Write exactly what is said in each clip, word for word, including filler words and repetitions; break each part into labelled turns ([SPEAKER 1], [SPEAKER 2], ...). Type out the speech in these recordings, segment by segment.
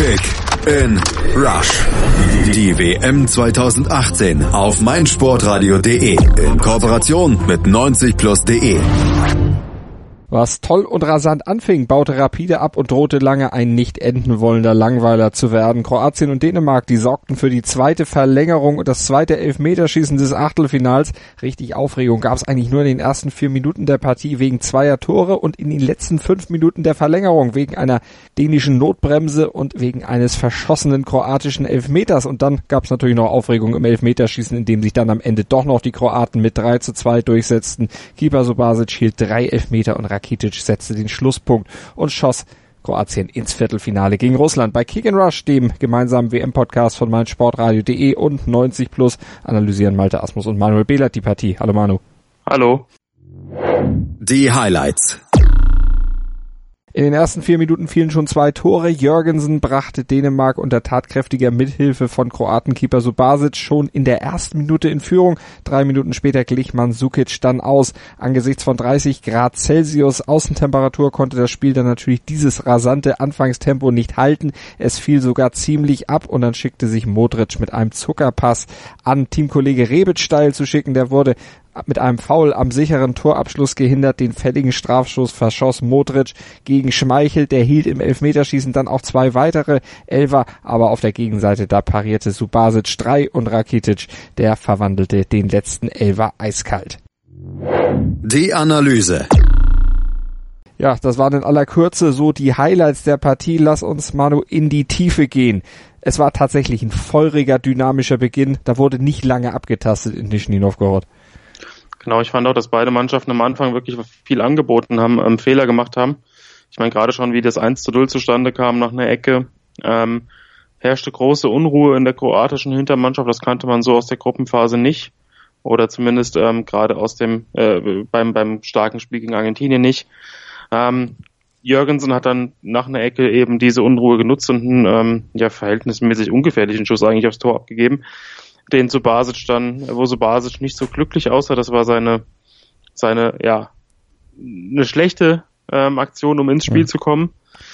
[SPEAKER 1] Kick in Rush. Die W M zwanzig achtzehn auf meinsportradio punkt de in Kooperation mit neunzig plus punkt de.
[SPEAKER 2] Was toll und rasant anfing, baute rapide ab und drohte lange ein nicht enden wollender Langweiler zu werden. Kroatien und Dänemark, die sorgten für die zweite Verlängerung und das zweite Elfmeterschießen des Achtelfinals. Richtig Aufregung gab es eigentlich nur in den ersten vier Minuten der Partie wegen zweier Tore und in den letzten fünf Minuten der Verlängerung wegen einer dänischen Notbremse und wegen eines verschossenen kroatischen Elfmeters. Und dann gab es natürlich noch Aufregung im Elfmeterschießen, in dem sich dann am Ende doch noch die Kroaten mit drei zu zwei durchsetzten. Keeper Subasic hielt drei Elfmeter und Rakitic setzte den Schlusspunkt und schoss Kroatien ins Viertelfinale gegen Russland. Bei Kick and Rush, dem gemeinsamen W M-Podcast von meinsportradio punkt de und neunzig plus, analysieren Malte Asmus und Manuel Behlert die Partie. Hallo Manu.
[SPEAKER 3] Hallo.
[SPEAKER 1] Die Highlights.
[SPEAKER 2] In den ersten vier Minuten fielen schon zwei Tore. Jørgensen brachte Dänemark unter tatkräftiger Mithilfe von Kroatenkeeper Subasic schon in der ersten Minute in Führung. Drei Minuten später glich Mandzukic dann aus. Angesichts von dreißig Grad Celsius Außentemperatur konnte das Spiel dann natürlich dieses rasante Anfangstempo nicht halten. Es fiel sogar ziemlich ab und dann schickte sich Modric mit einem Zuckerpass an Teamkollege Rebic steil zu schicken. Der wurde mit einem Foul am sicheren Torabschluss gehindert. Den fälligen Strafstoß verschoss Modric gegen Schmeichel. Der hielt im Elfmeterschießen dann auch zwei weitere Elfer, aber auf der Gegenseite da parierte Subasic drei und Rakitic, der verwandelte den letzten Elfer eiskalt.
[SPEAKER 1] Die Analyse.
[SPEAKER 2] Ja, das waren in aller Kürze so die Highlights der Partie. Lass uns, Manu, in die Tiefe gehen. Es war tatsächlich ein feuriger, dynamischer Beginn. Da wurde nicht lange abgetastet in Nischni Novgorod.
[SPEAKER 3] Genau, ich fand auch, dass beide Mannschaften am Anfang wirklich viel angeboten haben, ähm, Fehler gemacht haben. Ich meine, gerade schon, wie das eins zu null zustande kam nach einer Ecke, ähm, herrschte große Unruhe in der kroatischen Hintermannschaft. Das kannte man so aus der Gruppenphase nicht. Oder zumindest ähm, gerade aus dem äh, beim beim starken Spiel gegen Argentinien nicht. Ähm, Jørgensen hat dann nach einer Ecke eben diese Unruhe genutzt und einen ähm, ja, verhältnismäßig ungefährlichen Schuss eigentlich aufs Tor abgegeben. Den Subasic dann, wo Subasic nicht so glücklich aussah, das war seine, seine, ja, eine schlechte ähm, Aktion, um ins Spiel mhm. zu kommen.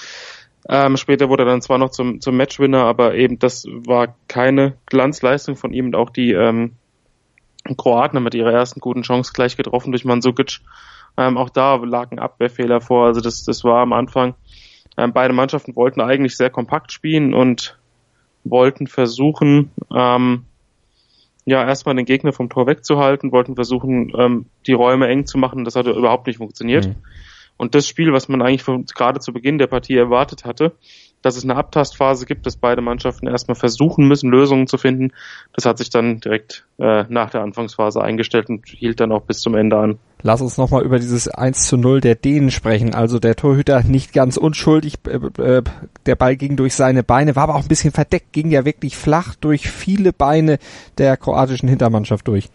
[SPEAKER 3] Ähm, später wurde er dann zwar noch zum, zum Matchwinner, aber eben das war keine Glanzleistung von ihm und auch die ähm, Kroaten haben mit ihrer ersten guten Chance gleich getroffen durch Mandzukic. Ähm, auch da lag ein Abwehrfehler vor, also das, das war am Anfang. Ähm, beide Mannschaften wollten eigentlich sehr kompakt spielen und wollten versuchen, ähm, ja, erstmal den Gegner vom Tor wegzuhalten, wollten versuchen, ähm, die Räume eng zu machen. Das hat überhaupt nicht funktioniert. Mhm. Und das Spiel, was man eigentlich von, gerade zu Beginn der Partie erwartet hatte, dass es eine Abtastphase gibt, dass beide Mannschaften erstmal versuchen müssen, Lösungen zu finden, das hat sich dann direkt äh, nach der Anfangsphase eingestellt und hielt dann auch bis zum Ende an.
[SPEAKER 2] Lass uns nochmal über dieses eins zu null der Dänen sprechen. Also der Torhüter nicht ganz unschuldig, äh, äh, der Ball ging durch seine Beine, war aber auch ein bisschen verdeckt, ging ja wirklich flach durch viele Beine der kroatischen Hintermannschaft durch.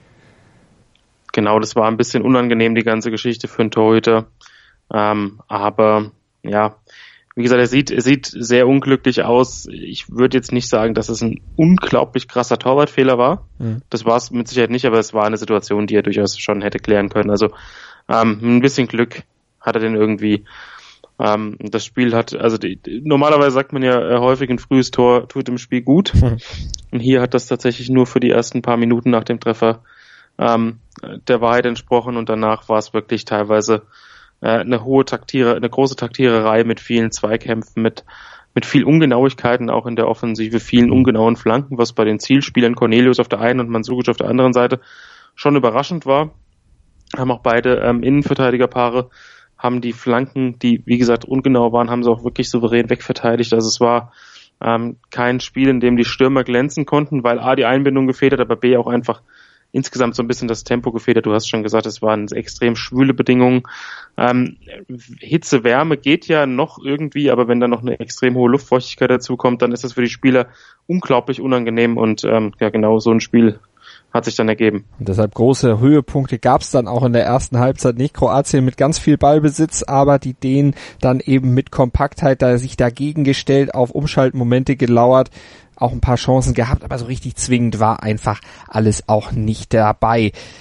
[SPEAKER 3] Genau, das war ein bisschen unangenehm, die ganze Geschichte für einen Torhüter. Ähm, aber ja, wie gesagt, er sieht, er sieht sehr unglücklich aus. Ich würde jetzt nicht sagen, dass es ein unglaublich krasser Torwartfehler war. Mhm. Das war es mit Sicherheit nicht, aber es war eine Situation, die er durchaus schon hätte klären können. Also ähm, ein bisschen Glück hat er denn irgendwie. Ähm, das Spiel hat, also die, normalerweise sagt man ja häufig, ein frühes Tor tut im Spiel gut. Mhm. Und hier hat das tatsächlich nur für die ersten paar Minuten nach dem Treffer ähm, der Wahrheit entsprochen und danach war es wirklich teilweise eine hohe Taktiere, eine große Taktiererei mit vielen Zweikämpfen, mit mit viel Ungenauigkeiten auch in der Offensive, vielen ungenauen Flanken, was bei den Zielspielern Cornelius auf der einen und Mandzukic auf der anderen Seite schon überraschend war. Haben auch beide ähm, Innenverteidigerpaare, haben die Flanken, die wie gesagt ungenau waren, haben sie auch wirklich souverän wegverteidigt. Also es war ähm, kein Spiel, in dem die Stürmer glänzen konnten, weil A, die Einbindung gefehlt hat, aber B, auch einfach insgesamt so ein bisschen das Tempo gefedert. Du hast schon gesagt, es waren extrem schwüle Bedingungen. Ähm, Hitze, Wärme geht ja noch irgendwie, aber wenn dann noch eine extrem hohe Luftfeuchtigkeit dazu kommt, dann ist das für die Spieler unglaublich unangenehm und ähm, ja, genau so ein Spiel hat sich dann ergeben.
[SPEAKER 2] Und deshalb große Höhepunkte gab es dann auch in der ersten Halbzeit nicht. Kroatien mit ganz viel Ballbesitz, aber die Dänen dann eben mit Kompaktheit, da sich dagegen gestellt, auf Umschaltmomente gelauert, auch ein paar Chancen gehabt, aber so richtig zwingend war einfach alles auch nicht dabei.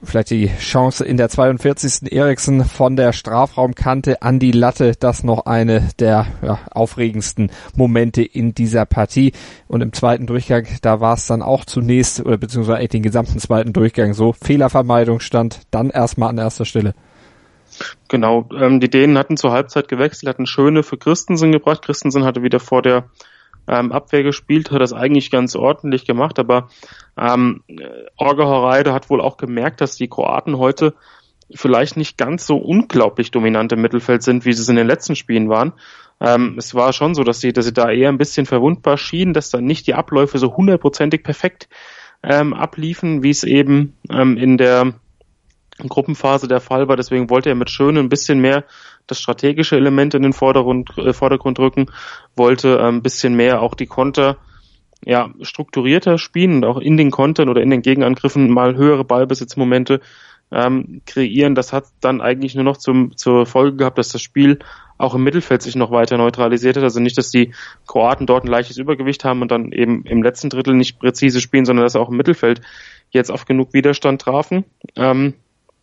[SPEAKER 2] vielleicht die Chance in der zweiundvierzigsten Eriksen von der Strafraumkante an die Latte, das noch eine der ja, aufregendsten Momente in dieser Partie. Und im zweiten Durchgang, da war es dann auch zunächst, oder beziehungsweise eigentlich den gesamten zweiten Durchgang so, Fehlervermeidung stand dann erstmal an erster Stelle.
[SPEAKER 3] Genau, ähm, die Dänen hatten zur Halbzeit gewechselt, hatten Schöne für Christensen gebracht. Christensen hatte wieder vor der ähm, Abwehr gespielt, hat das eigentlich ganz ordentlich gemacht, aber ähm, Orge Hareide hat wohl auch gemerkt, dass die Kroaten heute vielleicht nicht ganz so unglaublich dominant im Mittelfeld sind, wie sie es in den letzten Spielen waren. Ähm, es war schon so, dass sie, dass sie da eher ein bisschen verwundbar schienen, dass dann nicht die Abläufe so hundertprozentig perfekt ähm, abliefen, wie es eben ähm, in der Gruppenphase der Fall war. Deswegen wollte er mit Schöne ein bisschen mehr das strategische Element in den Vordergrund, äh, Vordergrund rücken, wollte äh, ein bisschen mehr auch die Konter ja strukturierter spielen und auch in den Kontern oder in den Gegenangriffen mal höhere Ballbesitzmomente ähm, kreieren. Das hat dann eigentlich nur noch zum, zur Folge gehabt, dass das Spiel auch im Mittelfeld sich noch weiter neutralisiert hat. Also nicht, dass die Kroaten dort ein leichtes Übergewicht haben und dann eben im letzten Drittel nicht präzise spielen, sondern dass auch im Mittelfeld jetzt auf genug Widerstand trafen. Ähm,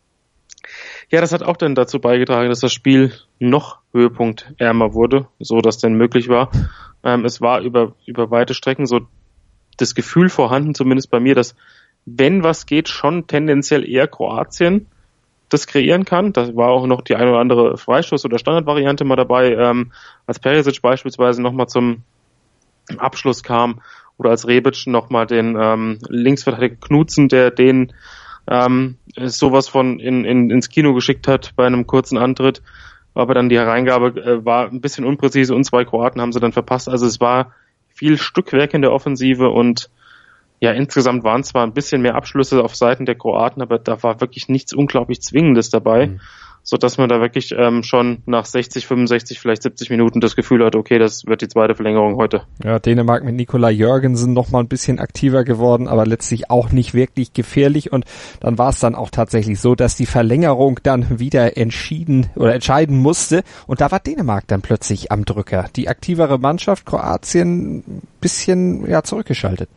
[SPEAKER 3] Ja, das hat auch dann dazu beigetragen, dass das Spiel noch höhepunktärmer wurde, so dass denn möglich war. Ähm, es war über über weite Strecken so das Gefühl vorhanden, zumindest bei mir, dass wenn was geht, schon tendenziell eher Kroatien das kreieren kann. Da war auch noch die eine oder andere Freistoß- oder Standardvariante mal dabei, ähm, als Perisic beispielsweise nochmal zum Abschluss kam oder als Rebic nochmal den ähm, Linksverteidiger Knudsen, der den ähm, sowas von in, in, ins Kino geschickt hat bei einem kurzen Antritt, aber dann die Hereingabe äh, war ein bisschen unpräzise und zwei Kroaten haben sie dann verpasst. Also es war viel Stückwerk in der Offensive und ja, insgesamt waren zwar ein bisschen mehr Abschlüsse auf Seiten der Kroaten, aber da war wirklich nichts unglaublich Zwingendes dabei, mhm. so dass man da wirklich ähm, schon nach sechzig, fünfundsechzig, vielleicht siebzig Minuten das Gefühl hat, okay, das wird die zweite Verlängerung heute.
[SPEAKER 2] Ja, Dänemark mit Nicolai Jørgensen noch mal ein bisschen aktiver geworden, aber letztlich auch nicht wirklich gefährlich und dann war es dann auch tatsächlich so, dass die Verlängerung dann wieder entschieden oder entscheiden musste und da war Dänemark dann plötzlich am Drücker. Die aktivere Mannschaft, Kroatien, ein bisschen ja zurückgeschaltet.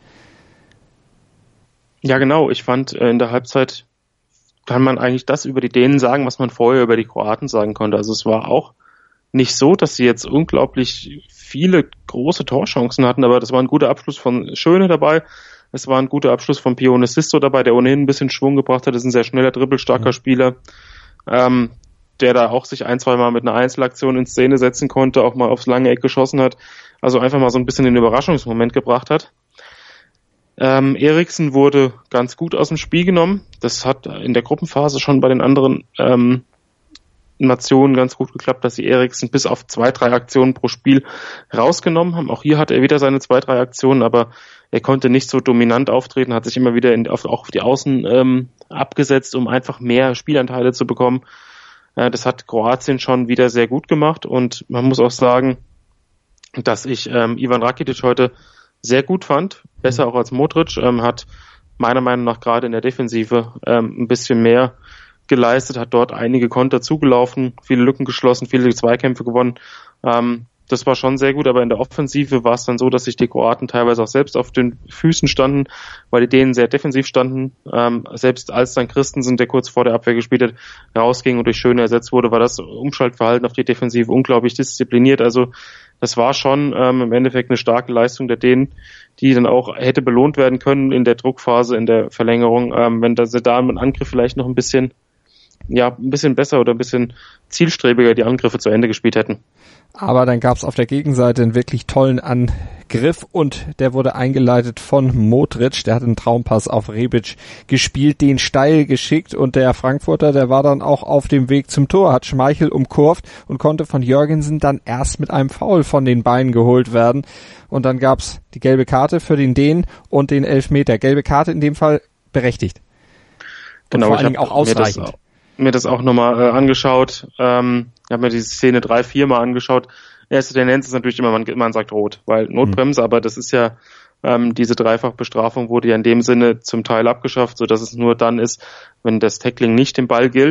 [SPEAKER 3] Ja, genau. Ich fand, in der Halbzeit kann man eigentlich das über die Dänen sagen, was man vorher über die Kroaten sagen konnte. Also es war auch nicht so, dass sie jetzt unglaublich viele große Torchancen hatten, aber das war ein guter Abschluss von Schöne dabei. Es war ein guter Abschluss von Pione Sisto dabei, der ohnehin ein bisschen Schwung gebracht hat. Das ist ein sehr schneller, dribbelstarker mhm. Spieler, ähm, der da auch sich ein, zwei Mal mit einer Einzelaktion in Szene setzen konnte, auch mal aufs lange Eck geschossen hat. Also einfach mal so ein bisschen den Überraschungsmoment gebracht hat. Ähm, Eriksen wurde ganz gut aus dem Spiel genommen. Das hat in der Gruppenphase schon bei den anderen ähm, Nationen ganz gut geklappt, dass sie Eriksen bis auf zwei, drei Aktionen pro Spiel rausgenommen haben. Auch hier hatte er wieder seine zwei, drei Aktionen, aber er konnte nicht so dominant auftreten, hat sich immer wieder in, auf, auch auf die Außen ähm, abgesetzt, um einfach mehr Spielanteile zu bekommen. Äh, das hat Kroatien schon wieder sehr gut gemacht und man muss auch sagen, dass ich ähm, Ivan Rakitic heute sehr gut fand, besser auch als Modric, ähm, hat meiner Meinung nach gerade in der Defensive ähm, ein bisschen mehr geleistet, hat dort einige Konter zugelaufen, viele Lücken geschlossen, viele Zweikämpfe gewonnen. Ähm, das war schon sehr gut, aber in der Offensive war es dann so, dass sich die Kroaten teilweise auch selbst auf den Füßen standen, weil die Dänen sehr defensiv standen. Ähm, selbst als dann Christensen, der kurz vor der Abwehr gespielt hat, rausging und durch Schöne ersetzt wurde, war das Umschaltverhalten auf die Defensive unglaublich diszipliniert. Also das war schon ähm, im Endeffekt eine starke Leistung der Dänen, die dann auch hätte belohnt werden können in der Druckphase, in der Verlängerung, ähm, wenn sie da im Angriff vielleicht noch ein bisschen, ja, ein bisschen besser oder ein bisschen zielstrebiger die Angriffe zu Ende gespielt hätten.
[SPEAKER 2] Aber dann gab es auf der Gegenseite einen wirklich tollen Angriff und der wurde eingeleitet von Modric. Der hat einen Traumpass auf Rebic gespielt, den steil geschickt und der Frankfurter, der war dann auch auf dem Weg zum Tor, hat Schmeichel umkurvt und konnte von Jørgensen dann erst mit einem Foul von den Beinen geholt werden. Und dann gab's die gelbe Karte für den Dänen und den Elfmeter. Gelbe Karte in dem Fall berechtigt. Und
[SPEAKER 3] genau,
[SPEAKER 2] vor allen Dingen auch ausreichend.
[SPEAKER 3] Mir das auch nochmal äh, angeschaut. Ähm, ich habe mir diese Szene drei, vier Mal angeschaut. Erste Tendenz ist natürlich immer, man, man sagt rot, weil Notbremse, mhm. aber das ist ja, ähm, diese Dreifachbestrafung wurde ja in dem Sinne zum Teil abgeschafft, so dass es nur dann ist, wenn das Tackling nicht im Ball gilt.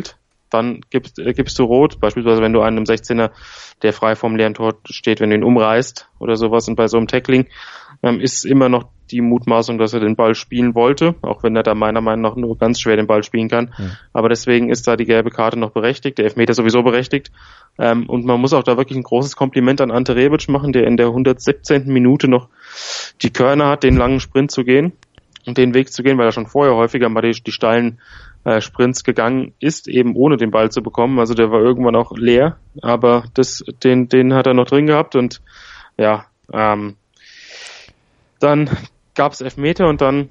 [SPEAKER 3] dann gibst, äh, gibst du rot, beispielsweise wenn du einen im sechzehner, der frei vorm leeren Tor steht, wenn du ihn umreißt oder sowas, und bei so einem Tackling ähm, ist immer noch die Mutmaßung, dass er den Ball spielen wollte, auch wenn er da meiner Meinung nach nur ganz schwer den Ball spielen kann. Mhm. Aber deswegen ist da die gelbe Karte noch berechtigt, der Elfmeter sowieso berechtigt. Ähm, und man muss auch da wirklich ein großes Kompliment an Ante Rebic machen, der in der hundertsiebzehnten Minute noch die Körner hat, den langen Sprint zu gehen und den Weg zu gehen, weil er schon vorher häufiger mal die, die steilen äh, Sprints gegangen ist, eben ohne den Ball zu bekommen. Also der war irgendwann auch leer, aber das, den, den hat er noch drin gehabt, und ja, ähm, dann gab es Elfmeter und dann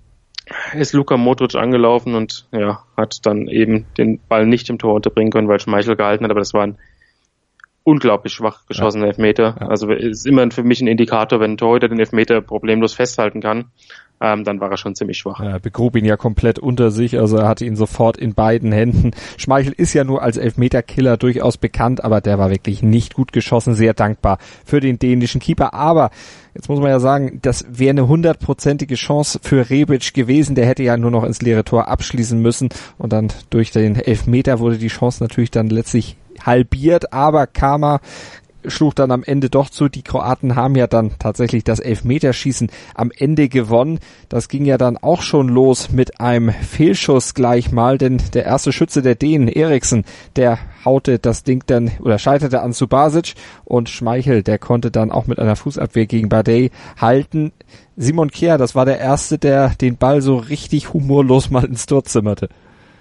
[SPEAKER 3] ist Luka Modric angelaufen und ja, hat dann eben den Ball nicht im Tor unterbringen können, weil Schmeichel gehalten hat, aber das war ein unglaublich schwach geschossener ja. Elfmeter. Ja. Also ist immer für mich ein Indikator, wenn ein Torhüter den Elfmeter problemlos festhalten kann, ähm, dann war er schon ziemlich schwach.
[SPEAKER 2] Er begrub ihn ja komplett unter sich, also er hatte ihn sofort in beiden Händen. Schmeichel ist ja nur als Elfmeterkiller durchaus bekannt, aber der war wirklich nicht gut geschossen, sehr dankbar für den dänischen Keeper. Aber jetzt muss man ja sagen, das wäre eine hundertprozentige Chance für Rebic gewesen, der hätte ja nur noch ins leere Tor abschließen müssen, und dann durch den Elfmeter wurde die Chance natürlich dann letztlich halbiert, aber Karma schlug dann am Ende doch zu. Die Kroaten haben ja dann tatsächlich das Elfmeterschießen am Ende gewonnen. Das ging ja dann auch schon los mit einem Fehlschuss gleich mal, denn der erste Schütze der Dänen, Eriksen, der haute das Ding dann oder scheiterte an Subasic, und Schmeichel, der konnte dann auch mit einer Fußabwehr gegen Bardet halten. Simon Kjær, das war der Erste, der den Ball so richtig humorlos mal ins Tor zimmerte.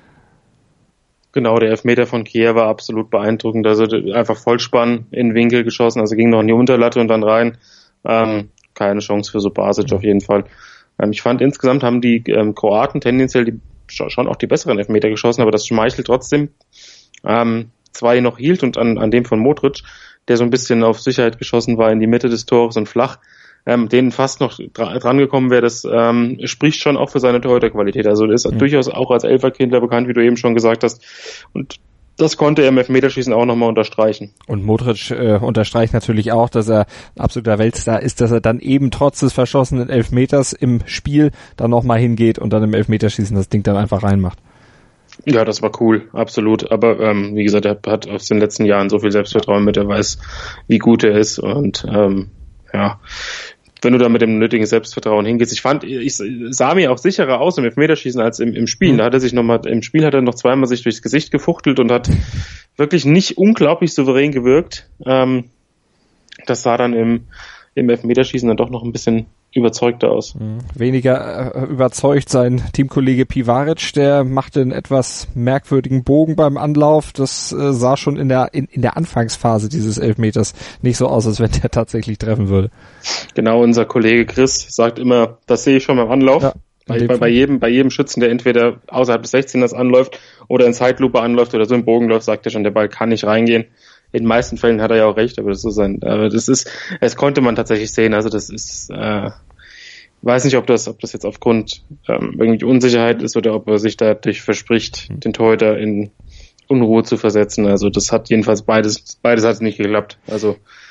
[SPEAKER 3] Genau, der Elfmeter von Kjær war absolut beeindruckend. Also einfach Vollspann in den Winkel geschossen, also ging noch in die Unterlatte und dann rein. Ähm, keine Chance für Subasic auf jeden Fall. Ähm, ich fand, insgesamt haben die ähm, Kroaten tendenziell die, schon auch die besseren Elfmeter geschossen, aber das Schmeichel trotzdem ähm, zwei noch hielt, und an, an dem von Modric, der so ein bisschen auf Sicherheit geschossen war in die Mitte des Tores und flach, ähm, denen fast noch dra- dran gekommen wäre, das ähm, spricht schon auch für seine Torhüterqualität. Also er ist mhm. durchaus auch als Elferkindler bekannt, wie du eben schon gesagt hast. Und das konnte er im Elfmeterschießen auch nochmal unterstreichen.
[SPEAKER 2] Und Modric äh, unterstreicht natürlich auch, dass er ein absoluter Weltstar ist, dass er dann eben trotz des verschossenen Elfmeters im Spiel dann nochmal hingeht und dann im Elfmeterschießen das Ding dann einfach reinmacht.
[SPEAKER 3] Ja, das war cool, absolut. Aber ähm, wie gesagt, er hat aus den letzten Jahren so viel Selbstvertrauen mit, er weiß, wie gut er ist, und ähm, ja, wenn du da mit dem nötigen Selbstvertrauen hingehst. Ich fand, ich sah mir auch sicherer aus im Elfmeterschießen als im, im Spiel. Mhm. Da hat er sich noch mal, im Spiel hat er noch zweimal sich durchs Gesicht gefuchtelt und hat wirklich nicht unglaublich souverän gewirkt. Ähm, das sah dann im, im Elfmeterschießen dann doch noch ein bisschen überzeugter aus.
[SPEAKER 2] Mhm. Weniger äh, überzeugt sein Teamkollege Pivaric, der machte einen etwas merkwürdigen Bogen beim Anlauf. Das äh, sah schon in der in, in der Anfangsphase dieses Elfmeters nicht so aus, als wenn der tatsächlich treffen würde.
[SPEAKER 3] Genau, unser Kollege Chris sagt immer, das sehe ich schon beim Anlauf. Ja, bei, bei, bei jedem bei jedem Schützen, der entweder außerhalb des sechzehners anläuft oder in Zeitlupe anläuft oder so im Bogen läuft, sagt er schon, der Ball kann nicht reingehen. In den meisten Fällen hat er ja auch recht, aber das ist ein, aber das ist, es konnte man tatsächlich sehen. Also das ist, äh, weiß nicht, ob das, ob das jetzt aufgrund ähm, irgendwie Unsicherheit ist oder ob er sich dadurch verspricht, den Torhüter in Unruhe zu versetzen. Also das hat jedenfalls beides, beides hat nicht geklappt. Also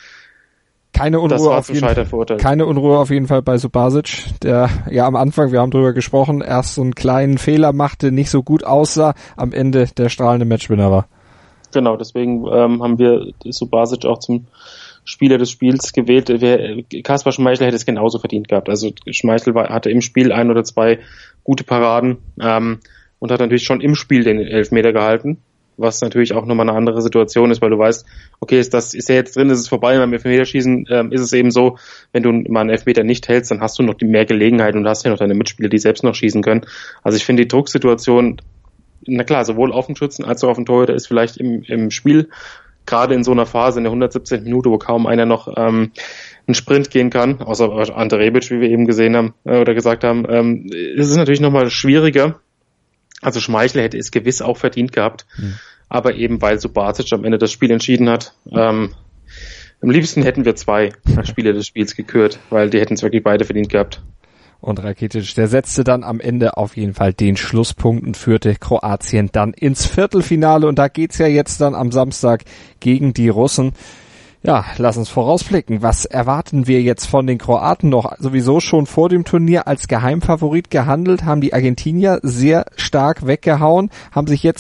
[SPEAKER 2] keine Unruhe auf jeden Fall. Keine Unruhe auf jeden Fall bei Subasic, der ja am Anfang, wir haben drüber gesprochen, erst so einen kleinen Fehler machte, nicht so gut aussah, am Ende der strahlende Matchwinner war.
[SPEAKER 3] Genau, deswegen ähm, haben wir Subasic auch zum Spieler des Spiels gewählt. Wer, Kaspar Schmeichel hätte es genauso verdient gehabt. Also Schmeichel war, hatte im Spiel ein oder zwei gute Paraden ähm, und hat natürlich schon im Spiel den Elfmeter gehalten, was natürlich auch nochmal eine andere Situation ist, weil du weißt, okay, ist das ist er jetzt drin, ist es vorbei, beim Elfmeterschießen ähm, ist es eben so, wenn du mal einen Elfmeter nicht hältst, dann hast du noch die mehr Gelegenheit und du hast ja noch deine Mitspieler, die selbst noch schießen können. Also ich finde die Drucksituation, na klar, sowohl auf den Schützen als auch auf den Torhüter ist vielleicht im, im Spiel, gerade in so einer Phase in der hundertsiebzehnten Minute, wo kaum einer noch ähm, einen Sprint gehen kann, außer Ante Rebic, wie wir eben gesehen haben äh, oder gesagt haben, ähm, ist es natürlich nochmal schwieriger. Also Schmeichel hätte es gewiss auch verdient gehabt, mhm. aber eben weil Subasic am Ende das Spiel entschieden hat. Ähm, am liebsten hätten wir zwei Spieler des Spiels gekürt, weil die hätten es wirklich beide verdient gehabt.
[SPEAKER 2] Und Rakitic, der setzte dann am Ende auf jeden Fall den Schlusspunkt und führte Kroatien dann ins Viertelfinale. Und da geht's ja jetzt dann am Samstag gegen die Russen. Ja, lass uns vorausblicken. Was erwarten wir jetzt von den Kroaten noch? Sowieso schon vor dem Turnier als Geheimfavorit gehandelt, haben die Argentinier sehr stark weggehauen, haben sich jetzt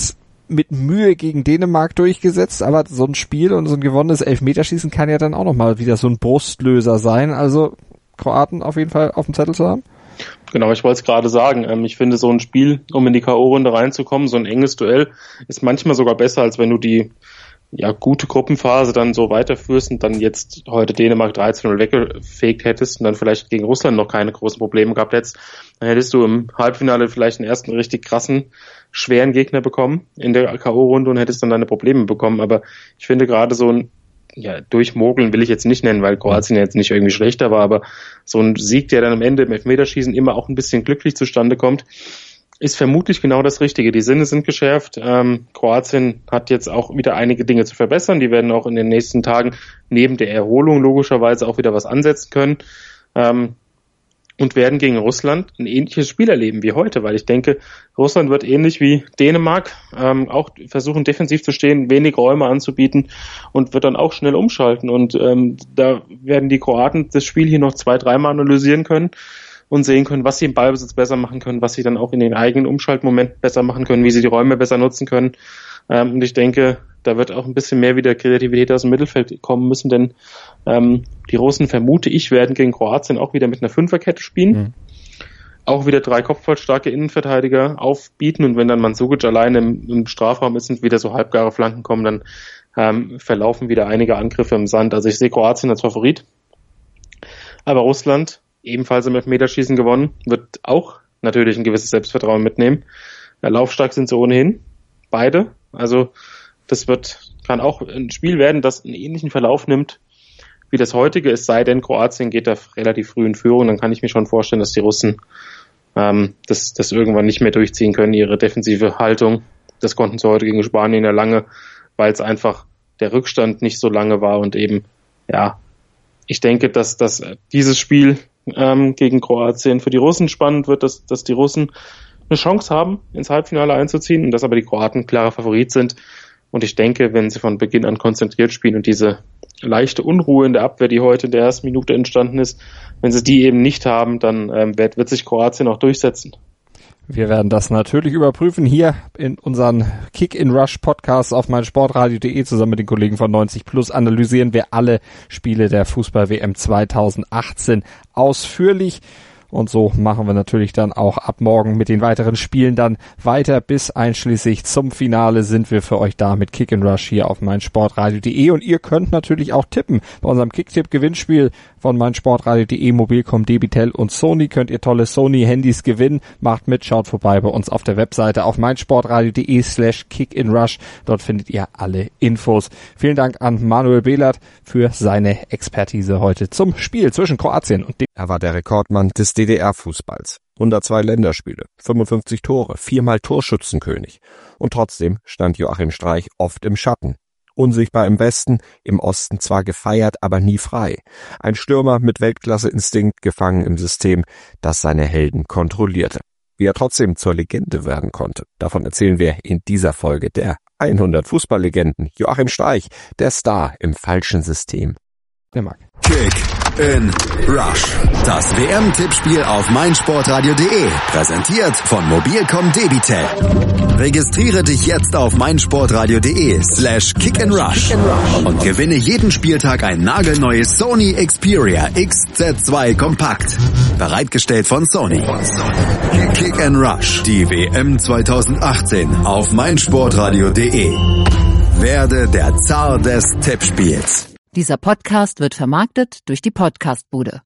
[SPEAKER 2] mit Mühe gegen Dänemark durchgesetzt, aber so ein Spiel und so ein gewonnenes Elfmeterschießen kann ja dann auch nochmal wieder so ein Brustlöser sein. Also Kroaten auf jeden Fall auf dem Zettel zu haben.
[SPEAKER 3] Genau, ich wollte es gerade sagen. Ich finde, so ein Spiel, um in die K O-Runde reinzukommen, so ein enges Duell, ist manchmal sogar besser, als wenn du die ja gute Gruppenphase dann so weiterführst und dann jetzt heute Dänemark drei zu null weggefegt hättest und dann vielleicht gegen Russland noch keine großen Probleme gehabt hättest. Dann hättest du im Halbfinale vielleicht einen ersten richtig krassen, schweren Gegner bekommen in der K O-Runde und hättest dann deine Probleme bekommen. Aber ich finde gerade so ein ja, durchmogeln will ich jetzt nicht nennen, weil Kroatien jetzt nicht irgendwie schlechter war, aber so ein Sieg, der dann am Ende im Elfmeterschießen immer auch ein bisschen glücklich zustande kommt, ist vermutlich genau das Richtige. Die Sinne sind geschärft. Ähm, Kroatien hat jetzt auch wieder einige Dinge zu verbessern. Die werden auch in den nächsten Tagen neben der Erholung logischerweise auch wieder was ansetzen können. Ähm, und werden gegen Russland ein ähnliches Spiel erleben wie heute, weil ich denke, Russland wird ähnlich wie Dänemark ähm, auch versuchen, defensiv zu stehen, wenig Räume anzubieten und wird dann auch schnell umschalten. Und ähm, da werden die Kroaten das Spiel hier noch zwei, dreimal analysieren können und sehen können, was sie im Ballbesitz besser machen können, was sie dann auch in den eigenen Umschaltmomenten besser machen können, wie sie die Räume besser nutzen können. Ähm, und ich denke, da wird auch ein bisschen mehr wieder Kreativität aus dem Mittelfeld kommen müssen, denn ähm, die Russen, vermute ich, werden gegen Kroatien auch wieder mit einer Fünferkette spielen. Mhm. Auch wieder drei kopfballstarke Innenverteidiger aufbieten und wenn dann Mandzukic alleine im, im Strafraum ist und wieder so halbgare Flanken kommen, dann ähm, verlaufen wieder einige Angriffe im Sand. Also ich sehe Kroatien als Favorit. Aber Russland, ebenfalls im Elfmeterschießen gewonnen, wird auch natürlich ein gewisses Selbstvertrauen mitnehmen. Laufstark sind sie ohnehin, beide. Also das wird kann auch ein Spiel werden, das einen ähnlichen Verlauf nimmt wie das heutige, es sei denn, Kroatien geht da relativ früh in Führung, dann kann ich mir schon vorstellen, dass die Russen ähm, das, das irgendwann nicht mehr durchziehen können, ihre defensive Haltung. Das konnten sie heute gegen Spanien ja lange, weil es einfach der Rückstand nicht so lange war und eben, ja, ich denke, dass, dass dieses Spiel ähm, gegen Kroatien für die Russen spannend wird, dass, dass die Russen eine Chance haben, ins Halbfinale einzuziehen und dass aber die Kroaten klarer Favorit sind. Und ich denke, wenn sie von Beginn an konzentriert spielen und diese leichte Unruhe in der Abwehr, die heute in der ersten Minute entstanden ist, wenn sie die eben nicht haben, dann ähm, wird, wird sich Kroatien auch durchsetzen.
[SPEAKER 2] Wir werden das natürlich überprüfen hier in unseren Kick-in-Rush-Podcast auf meinsportradio punkt de zusammen mit den Kollegen von neunzig plus analysieren wir alle Spiele der Fußball-W M zweitausendachtzehn ausführlich. Und so machen wir natürlich dann auch ab morgen mit den weiteren Spielen dann weiter. Bis einschließlich zum Finale sind wir für euch da mit Kick and Rush hier auf meinsportradio punkt de. Und ihr könnt natürlich auch tippen. Bei unserem Kicktipp-Gewinnspiel von meinsportradio punkt de, Mobilcom, Debitel und Sony könnt ihr tolle Sony-Handys gewinnen. Macht mit, schaut vorbei bei uns auf der Webseite auf meinsportradio punkt de slash kickandrush. Dort findet ihr alle Infos. Vielen Dank an Manuel Behlert für seine Expertise heute zum Spiel zwischen Kroatien und dem.
[SPEAKER 4] Er war der Rekordmann des D D R-Fußballs. hundertzwei Länderspiele, fünfundfünfzig Tore, viermal Torschützenkönig. Und trotzdem stand Joachim Streich oft im Schatten. Unsichtbar im Westen, im Osten zwar gefeiert, aber nie frei. Ein Stürmer mit Weltklasse-Instinkt, gefangen im System, das seine Helden kontrollierte. Wie er trotzdem zur Legende werden konnte, davon erzählen wir in dieser Folge der hundert Fußballlegenden. Joachim Streich, der Star im falschen System.
[SPEAKER 2] Der mag.
[SPEAKER 1] Kick in Rush. Das W M-Tippspiel auf meinsportradio punkt de. Präsentiert von Mobilcom Debitel. Registriere dich jetzt auf meinsportradio punkt de slash kick and rush und gewinne jeden Spieltag ein nagelneues Sony Xperia X Z zwei Kompakt. Bereitgestellt von Sony. Kick and Rush. Die W M zweitausendachtzehn auf meinsportradio punkt de. Werde der Zar des Tippspiels.
[SPEAKER 5] Dieser Podcast wird vermarktet durch die Podcastbude.